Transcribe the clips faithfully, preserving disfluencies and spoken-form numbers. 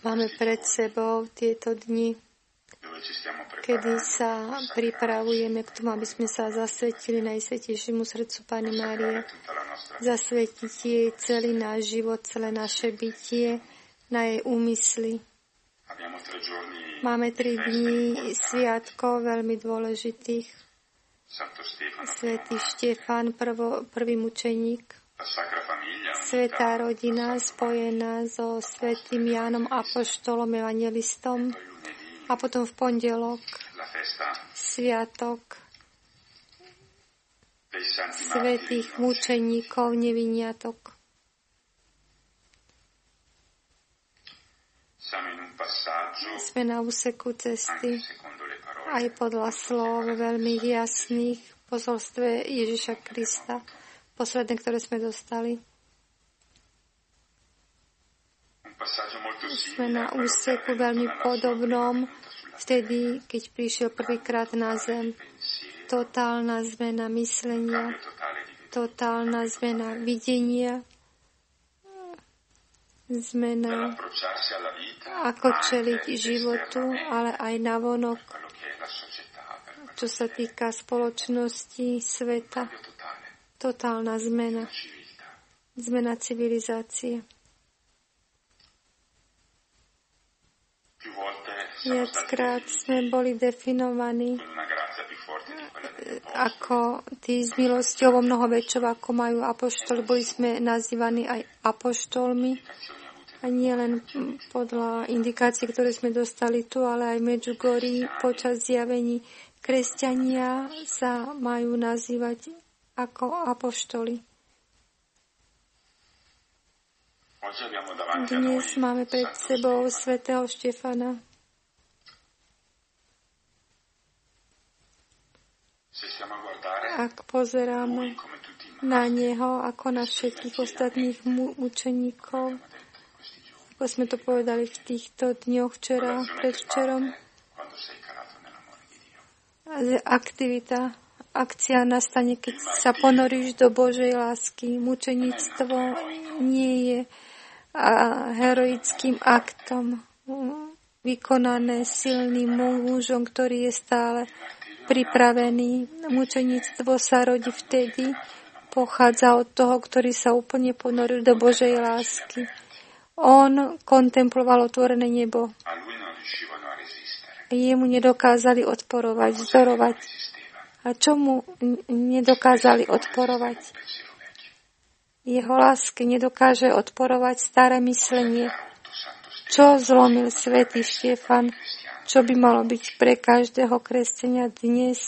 Máme pred sebou tieto dni, kedy sa pripravujeme k tomu, aby sme sa zasvetili Najsvätejšiemu srdcu Panny Márie, zasvetiť jej celý náš život, celé naše bytie, na jej úmysly. Máme tri dni sviatkov veľmi dôležitých. Svätý Štefán, prvo, prvý mučeník, svätá rodina spojená so svätým Jánom Apoštolom, evangelistom, a potom v pondelok sviatok svätých mučeníkov, neviniatok. Sme na úseku cesty aj podľa slov veľmi jasných v posolstve Ježiša Krista, posledné, ktoré sme dostali. Sme na úseku veľmi podobnom vtedy, keď prišiel prvýkrát na zem. Totálna zmena myslenia, totálna zmena videnia, zmena ako čeliť životu, ale aj navonok, čo sa týka spoločnosti, sveta. Totálna zmena. Zmena civilizácie. Viackrát sme boli definovaní ako tí s milosťou mnoho väčšou, ako majú apoštoli. Boli sme nazývaní aj apoštolmi. A nie len podľa indikácií, ktoré sme dostali tu, ale aj v Medžugorí počas zjavení kresťania sa majú nazývať ako apoštoli. Dnes máme pred sebou svätého Štefana. Ak pozeráme na neho ako na všetkých ostatných mu- mučeníkov, ako sme to povedali v týchto dňoch včera, predvčerom, aktivita, akcia nastane, keď sa ponoríš do Božej lásky. Mučeníctvo nie je a heroickým aktom vykonané silným mužom, ktorý je stále pripravený. Mučeníctvo sa rodí vtedy, pochádza od toho, ktorý sa úplne ponoril do Božej lásky. On kontemploval otvorené nebo. Jemu nedokázali odporovať, vzdorovať. A čomu nedokázali odporovať? Jeho láske nedokáže odporovať staré myslenie. Čo zlomil svätý Štefan? Čo by malo byť pre každého kresťania dnes?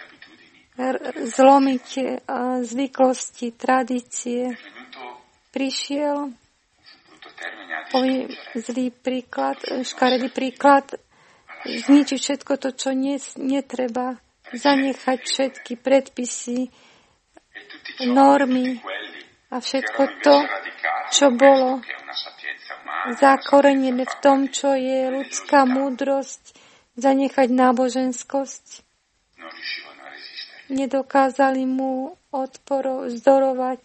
Zlomiť zvyklosti, tradície. Prišiel, poviem zlý príklad, škaredý príklad, zničiť všetko to, čo netreba, zanechať všetky predpisy, normy a všetko to, čo bolo zakorenené v tom, čo je ľudská múdrosť, zanechať náboženskosť. Nedokázali mu odporo, vzdorovať.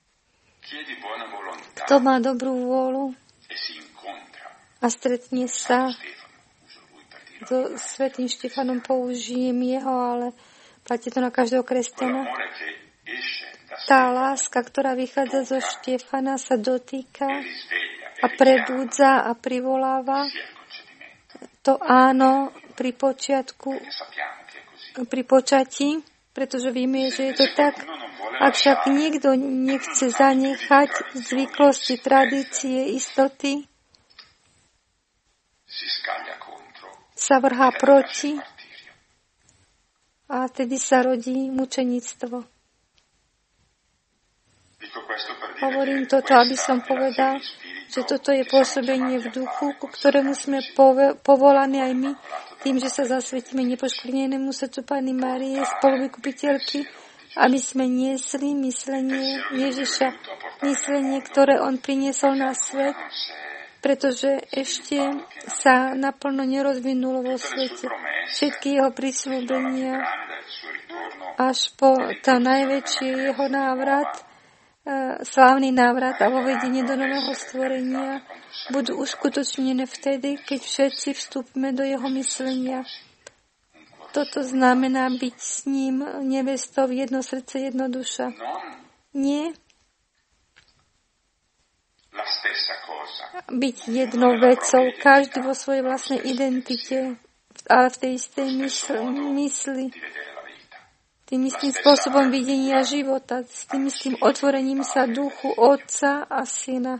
Kto má dobrú vôľu a stretne sa so svätým Štefanom, použijem jeho, ale platí to na každého kresťana. Tá láska, ktorá vychádza zo Štefana, sa dotýka a prebúdza a privoláva to áno pri počiatku, pri počatí, pretože vieme, že je to tak. Ak však niekto nechce zanechať zvyklosti, tradície, istoty, sa vrhá proti a tedy sa rodí mučeníctvo. Hovorím toto, aby som povedal, že toto je pôsobenie v duchu, ku ktorému sme povolaní aj my, tým, že sa zasvetíme nepoškvrnenému srdcu Panny Márie, spoluvykupiteľky, aby sme niesli myslenie Ježiša, myslenie, ktoré on priniesol na svet, pretože ešte sa naplno nerozvinulo vo svete. Všetky jeho prisľúbenia až po to najväčšie jeho návrat slávny návrat a vovedenie do nového stvorenia budú uskutočnené vtedy, keď všetci vstúpime do jeho myslenia. Toto znamená byť s ním nevestou jedno srdce, jedno duša. Nie byť jednou vecou, každý vo svojej vlastnej identite, ale v tej istej mysli, mysli tým istým spôsobom videnia života, s tým istým otvorením sa duchu Otca a Syna.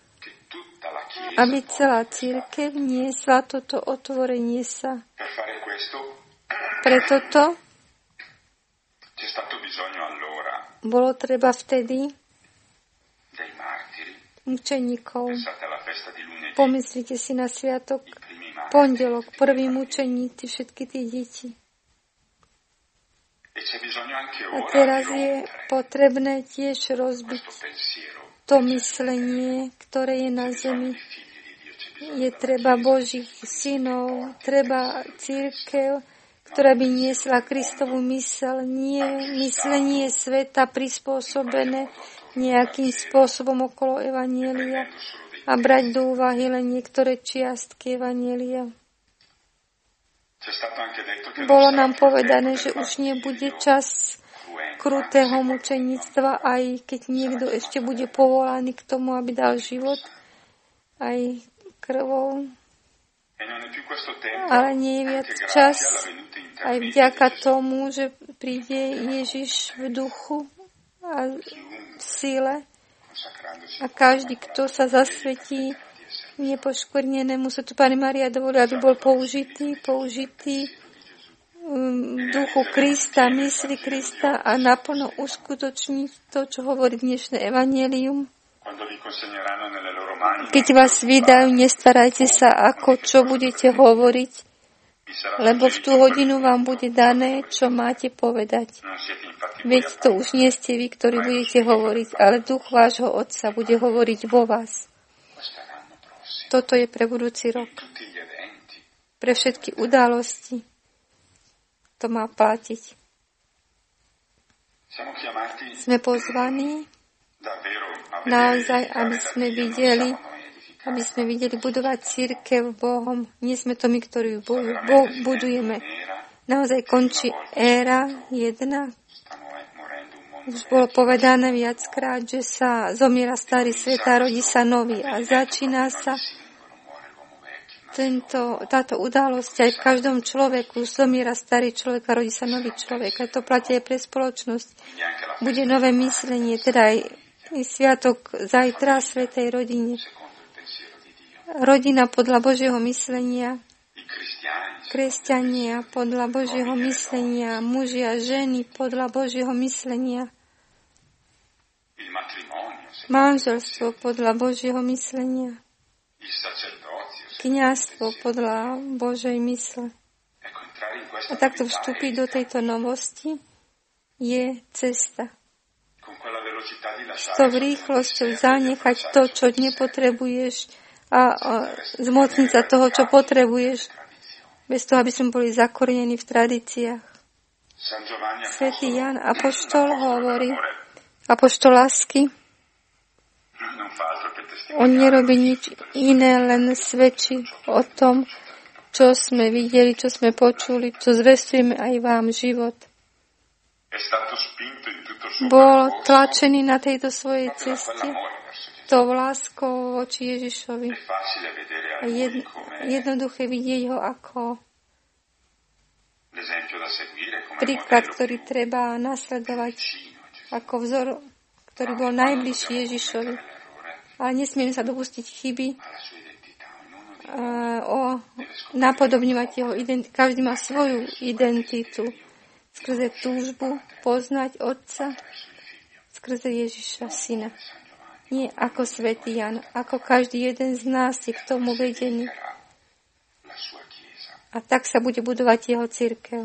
Aby celá cirkev niesla toto otvorenie sa. Preto to bolo treba vtedy mučeníkov. Pomyslite si na sviatok pondelok, prvý mučeníci, všetky tie deti. A teraz je potrebné tiež rozbiť to myslenie, ktoré je na zemi. Je treba Božích synov, treba cirkev, ktorá by niesla Kristovu mysel, nie myslenie sveta prispôsobené nejakým spôsobom okolo evanjelia a brať do úvahy len niektoré čiastky evanjelia. Bolo nám povedané, že už nebude čas krutého mučeníctva, aj keď niekto ešte bude povolaný k tomu, aby dal život aj krvou. Ale nie je viac čas aj vďaka tomu, že príde Ježiš v duchu a v sile a každý, kto sa zasvetí nepoškvrnenému, sa tu Pani Mária dovolí, aby bol použitý, použitý v duchu Krista, mysli Krista a naplno uskutočniť to, čo hovorí dnešné evanjelium. Keď vás vydajú, nestarajte sa, ako čo budete hovoriť, lebo v tú hodinu vám bude dané, čo máte povedať. Veď to už nie ste vy, ktorí budete hovoriť, ale duch vášho Otca bude hovoriť vo vás. Toto je pre budúci rok. Pre všetky udalosti to má platiť. Sme pozvaní naozaj, aby sme videli, aby sme videli budovať cirkev Bohom. Nie sme to my, ktorí ju budujeme. Naozaj končí éra jedna. Už bolo povedané viackrát, že sa zomiera starý svet a rodí sa nový. A začína sa tento, táto udalosť aj v každom človeku. Zomiera starý človek a rodí sa nový človek. A to platí aj pre spoločnosť. Bude nové myslenie, teda aj sviatok zajtra svätej rodine. Rodina podľa Božieho myslenia, kresťania podľa Božieho myslenia, muži a ženy podľa Božieho myslenia, manželstvo podľa Božieho myslenia, kňazstvo podľa Božej mysle. A takto vstúpiť do tejto novosti je cesta. S tou rýchlosťou zanechať to, čo nepotrebuješ a, a zmocniť sa toho, čo potrebuješ, bez toho, aby sme boli zakorenení v tradíciách. Svätý Ján Apoštol hovorí, Apoštol lásky, on nerobí nič iné, len svedčí o tom, čo sme videli, čo sme počuli, čo zvestujeme aj vám život. Bol tlačený na tejto svojej ceste tou láskou voči Ježišovi. A jed, jednoduché vidieť ho ako príklad, ktorý treba nasledovať, ako vzor, ktorý bol najbližší Ježišovi. Ale nesmieme sa dopustiť chyby o napodobňovať jeho identitu. Každý má svoju identitu skrze túžbu poznať Otca, skrze Ježiša, Syna. Nie ako svätý Ján, ako každý jeden z nás je k tomu vedený. A tak sa bude budovať jeho cirkev.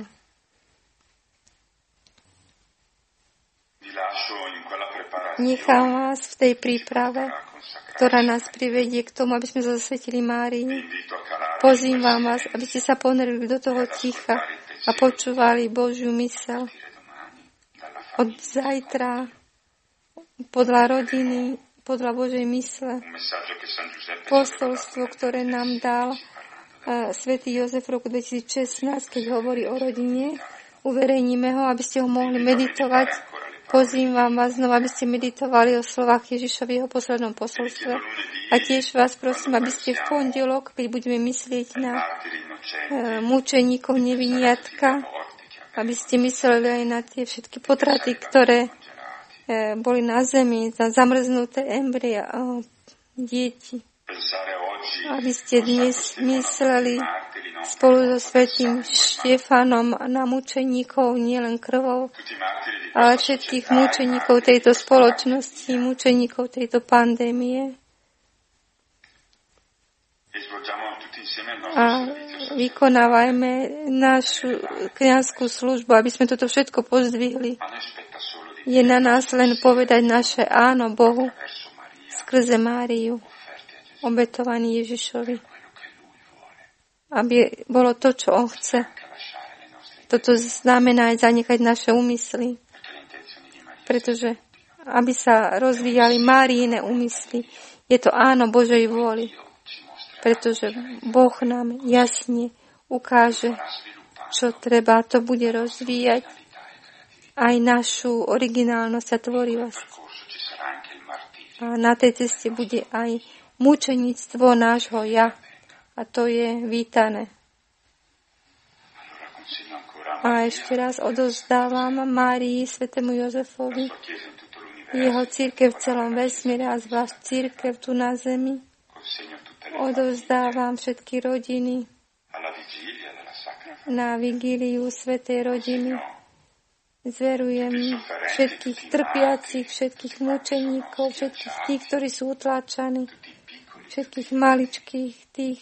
Nechám vás v tej príprave, ktorá nás privedie k tomu, aby sme zasvetili Márii. Pozývam vás, aby ste sa ponorili do toho ticha a počúvali Božiu myseľ. Od zajtra podľa rodiny, podľa Božej mysle. Posolstvo, ktoré nám dal uh, svätý Jozef v roku dvetisícšestnásť, keď hovorí o rodine. Uverejníme ho, aby ste ho mohli meditovať. Pozývam vás znova, aby ste meditovali o slovách Ježišovi, jeho poslednom posolstve. A tiež vás prosím, aby ste v pondelok, keď budeme myslieť na uh, mučeníkov neviniatka, aby ste mysleli aj na tie všetky potraty, ktoré uh, boli na zemi, na zamrznuté embria uh, deti. Aby ste dnes mysleli spolu so svätým Štefanom na mučeníkov, nielen krvou, ale všetkých mučeníkov tejto spoločnosti, mučeníkov tejto pandémie. A vykonávajme našu kňazskú službu, aby sme toto všetko pozdvihli. Je na nás len povedať naše áno Bohu skrze Máriu, obetovaný Ježišovi. Aby bolo to, čo on chce. Toto znamená aj zanechať naše úmysly. Pretože aby sa rozvíjali Máriine úmysly, je to áno Božej vôli. Pretože Boh nám jasne ukáže, čo treba. To bude rozvíjať aj našu originálnosť a tvorivosť. A na tej ceste bude aj mučeníctvo nášho ja. A to je vítané. A ešte raz odovzdávam Márii, svätému Jozefovi, jeho cirkev v celom vesmíre a zvlášť cirkev tu na zemi. Odovzdávam všetky rodiny na vigíliu svätej rodiny. Zverujem všetkých trpiacich, všetkých mučeníkov, všetkých tých, ktorí sú utláčaní, všetkých maličkých, tých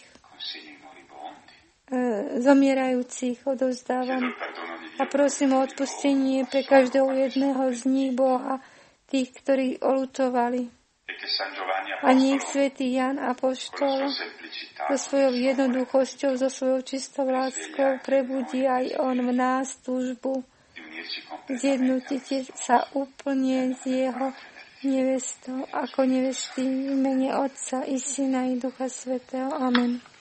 zomierajúcich odovzdávam a prosím o odpustenie pre každého jedného z nich Boha, tých, ktorí oľutovali. A nech svätý Ján Apoštol so svojou jednoduchosťou, so svojou čistou láskou prebudí aj on v nás túžbu zjednotite sa úplne s jeho nevestou ako nevesty v mene Otca i Syna i Ducha Svätého. Amen.